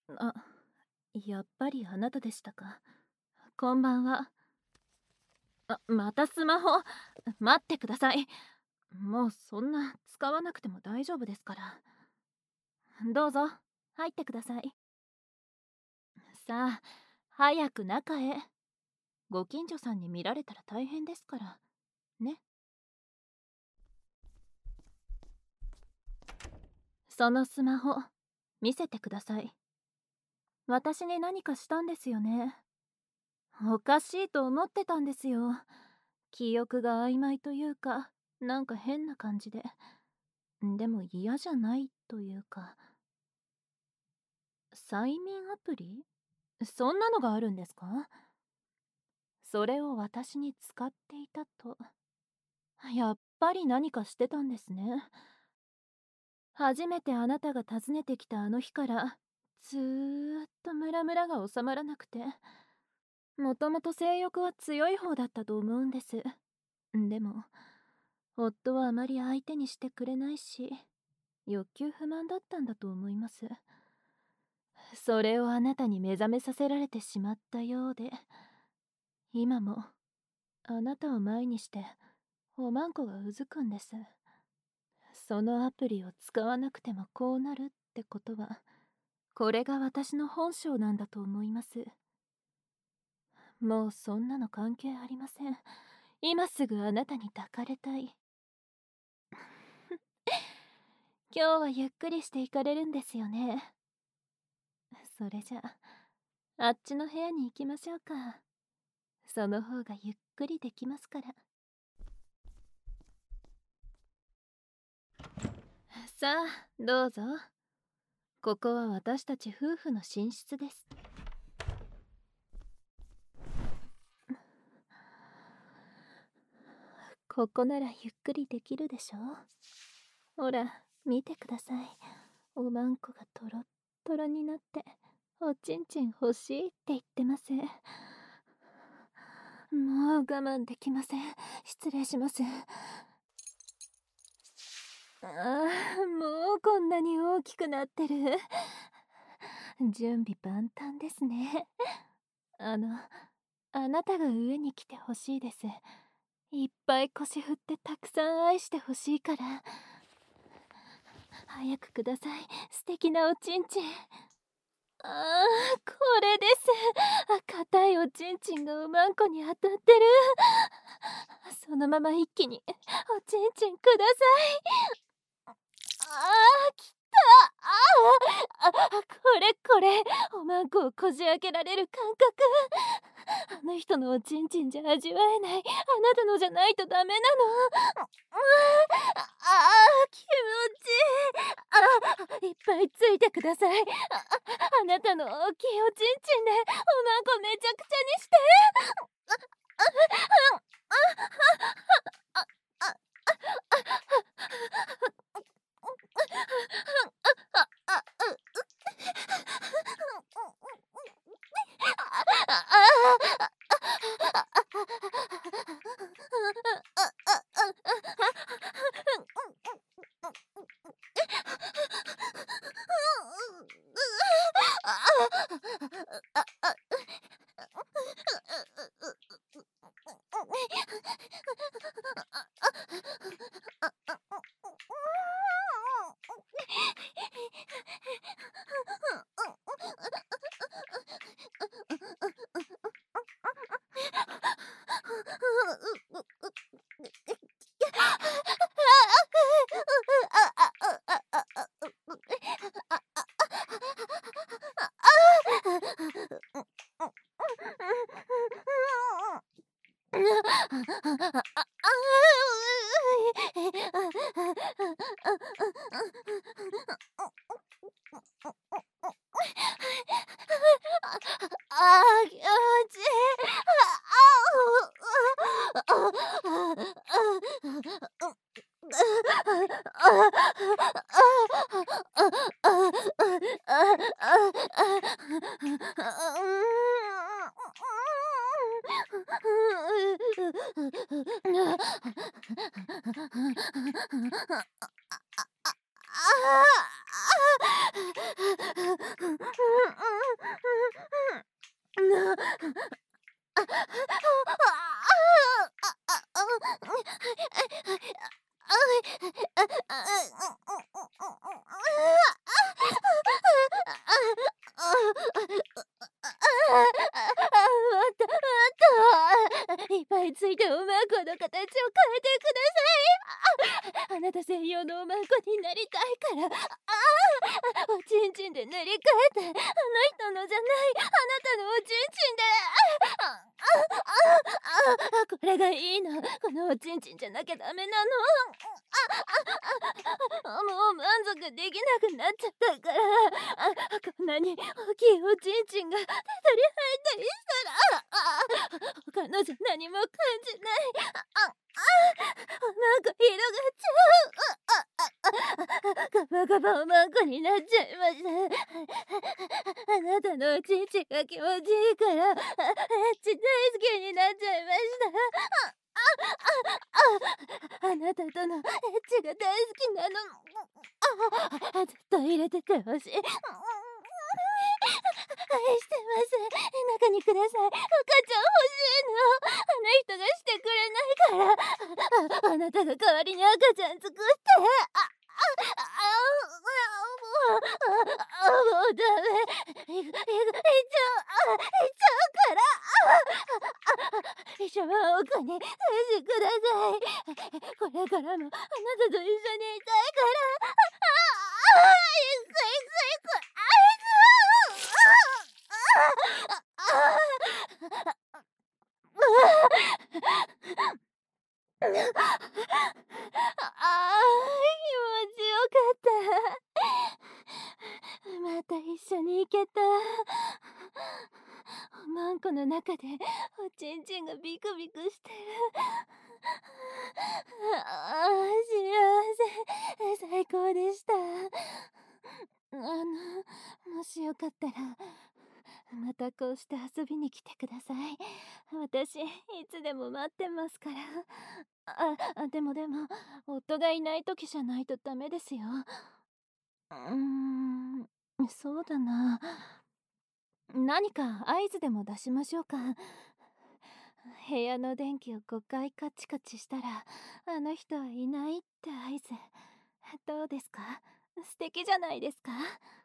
あ、やっぱりあなたでしたか。こんばんは。またスマホ。待ってください。もうそんな使わなくても大丈夫ですから。どうぞ、入ってください。さあ、早く中へ。ご近所さんに見られたら大変ですから。ね。そのスマホ、見せてください。私に何かしたんですよね。おかしいと思ってたんですよ。記憶が曖昧というか、なんか変な感じで。でも嫌じゃないというか。催眠アプリ？そんなのがあるんですか？それを私に使っていたと。やっぱり何かしてたんですね。初めてあなたが訪ねてきたあの日から、ずーっとムラムラが収まらなくて。もともと性欲は強い方だったと思うんです。でも、夫はあまり相手にしてくれないし、欲求不満だったんだと思います。それをあなたに目覚めさせられてしまったようで、今もあなたを前にしておまんこがうずくんです。そのアプリを使わなくてもこうなるってことは、これが私の本性なんだと思います。もうそんなの関係ありません。今すぐあなたに抱かれたい。今日はゆっくりして行かれるんですよね。それじゃあっちの部屋に行きましょうか。その方がゆっくりできますから。さあ、どうぞ。ここは私たち夫婦の寝室です。ここならゆっくりできるでしょ。ほら、見てください。おまんこがトロットロになって、おちんちん欲しいって言ってます。もう我慢できません。失礼します。もうこんなに大きくなってる。準備万端ですね。あなたが上に来てほしいです。いっぱい腰振ってたくさん愛してほしいから。早くください、素敵なおちんちん。これです。硬いおちんちんがおまんこに当たってる。そのまま一気におちんちんください。きた。これ、おまんこをこじ開けられる感覚。あの人のおちんちんじゃ味わえない。あなたのじゃないとダメなの。気持ちいい。いっぱいついてください。あなたの大きいおちんちんでおまんこめちゃくちゃにして。気持ちいい。 いっぱいついておまんこの形を変えてください。あなた専用のおまんこになりたいから。おちんちんで塗り替えて、あの人のじゃない、あなたのおちんちんで。これがいいの。このおちんちんじゃなきゃダメなの。もう満足できなくなっちゃったから。こんなに大きいおちんちんが出たり入ったりしたら、他のじゃ何も感じない。なんか広がっちゃう。ガバガバおまんこになっちゃいました。あなたのおちんちんが気持ちいいから、エッチ大好きになっちゃいました。あなたとのエッチが大好きなの。ずっと入れててほしい。愛してます。中にください。赤ちゃん欲しいの。あの人がしてくれないから。あなたが代わりに赤ちゃん作って。もうダメ。いっちゃう。から。シャワーを奥に返してください。これからもあなたと一緒にいたいから。いくいくいく。気持ちよかった。また一緒に行けた。おまんこの中でおちんちんがビクビクしてる。幸せ。最高でした。もしよかったらまたこうして遊びに来てください。私いつでも待ってますから。でも夫がいない時じゃないとダメですよ。そうだな。何か合図でも出しましょうか。部屋の電気を5回カチカチしたらあの人はいないって合図。どうですか？素敵じゃないですか？